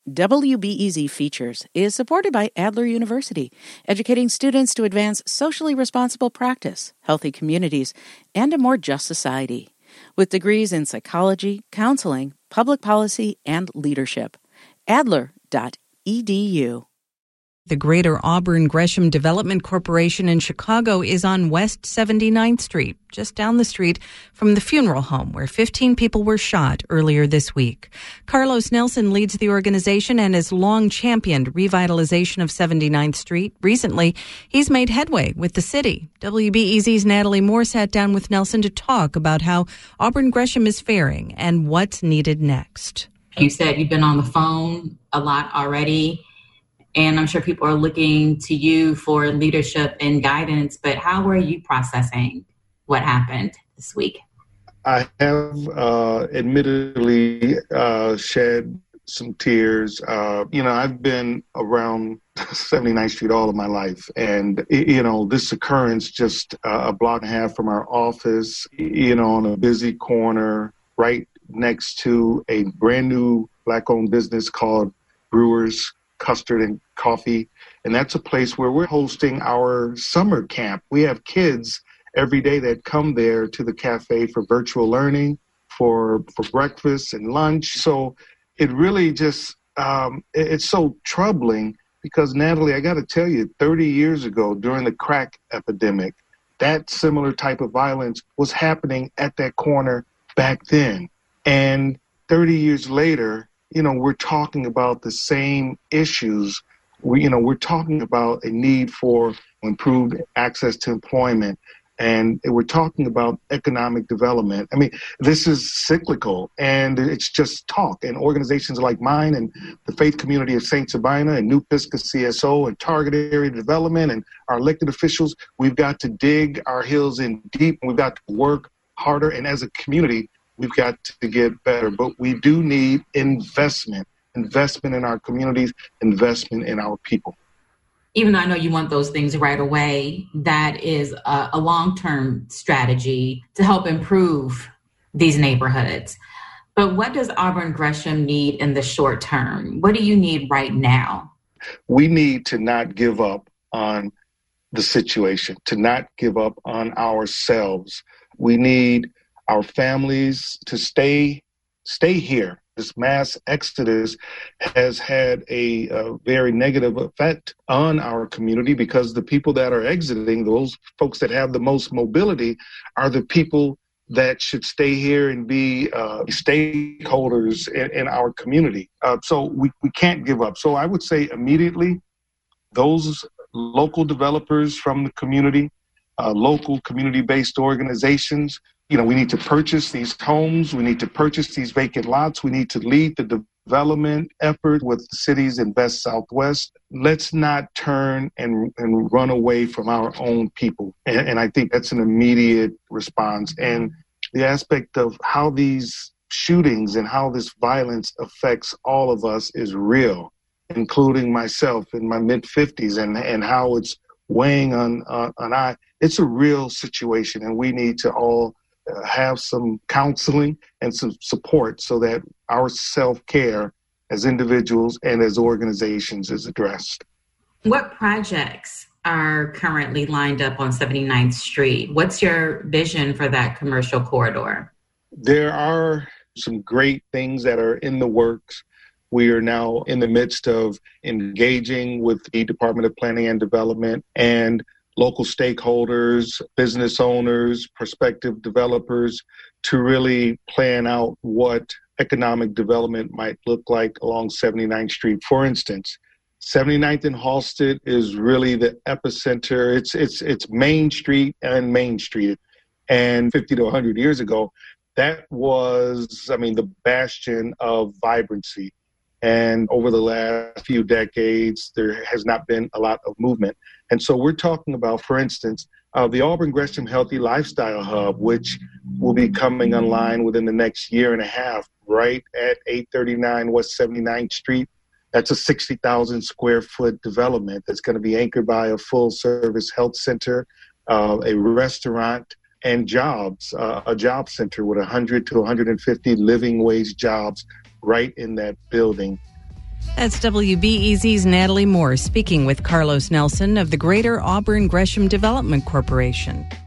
WBEZ Features is supported by Adler University, educating students to advance socially responsible practice, healthy communities, and a more just society. With degrees in psychology, counseling, public policy, and leadership. Adler.edu. The Greater Auburn Gresham Development Corporation in Chicago is on West 79th Street, just down the street from the funeral home where 15 people were shot earlier this week. Carlos Nelson leads the organization and has long championed revitalization of 79th Street. Recently, he's made headway with the city. WBEZ's Natalie Moore sat down with Nelson to talk about how Auburn Gresham is faring and what's needed next. You said you've been on the phone a lot already. And I'm sure people are looking to you for leadership and guidance, but how are you processing what happened this week? I have admittedly shed some tears. I've been around 79th Street all of my life. And, this occurrence just a block and a half from our office, on a busy corner right next to a brand new Black-owned business called Brewers Custard and Coffee. And that's a place where we're hosting our summer camp. We have kids every day that come there to the cafe for virtual learning, for breakfast and lunch. So it really just, it's so troubling because, Natalie, I got to tell you, 30 years ago during the crack epidemic, that similar type of violence was happening at that corner back then. And 30 years later, we're talking about the same issues. We're talking about a need for improved access to employment, and we're talking about economic development. I mean, this is cyclical, and it's just talk. And organizations like mine and the faith community of St. Sabina and New Pisgah CSO and Target Area Development and our elected officials, we've got to dig our heels in deep, and we've got to work harder. And as a community, we've got to get better, but we do need investment in our communities, investment in our people. Even though I know you want those things right away, that is a long-term strategy to help improve these neighborhoods. But what does Auburn Gresham need in the short term? What do you need right now? We need to not give up on the situation, to not give up on ourselves. We need our families to stay here. This mass exodus has had a very negative effect on our community because the people that are exiting, those folks that have the most mobility, are the people that should stay here and be stakeholders in our community. So we can't give up. So I would say immediately, those local developers from the community, local community-based organizations, we need to purchase these homes. We need to purchase these vacant lots. We need to lead the development effort with the cities in Best Southwest. Let's not turn and run away from our own people. And I think that's an immediate response. And the aspect of how these shootings and how this violence affects all of us is real, including myself in my mid-50s and how it's weighing on it's a real situation, and we need to all have some counseling and some support so that our self-care as individuals and as organizations is addressed. What projects are currently lined up on 79th Street? What's your vision for that commercial corridor? There are some great things that are in the works. We are now in the midst of engaging with the Department of Planning and Development and local stakeholders, business owners, prospective developers to really plan out what economic development might look like along 79th Street. For instance, 79th and Halsted is really the epicenter. It's Main Street and Main Street. And 50 to 100 years ago, that was, the bastion of vibrancy. And over the last few decades, there has not been a lot of movement. And so we're talking about, for instance, the Auburn Gresham Healthy Lifestyle Hub, which will be coming online within the next year and a half, right at 839 West 79th Street. That's a 60,000 square foot development that's going to be anchored by a full service health center, a restaurant, and jobs, a job center with 100 to 150 living wage jobs right in that building. That's WBEZ's Natalie Moore speaking with Carlos Nelson of the Greater Auburn Gresham Development Corporation.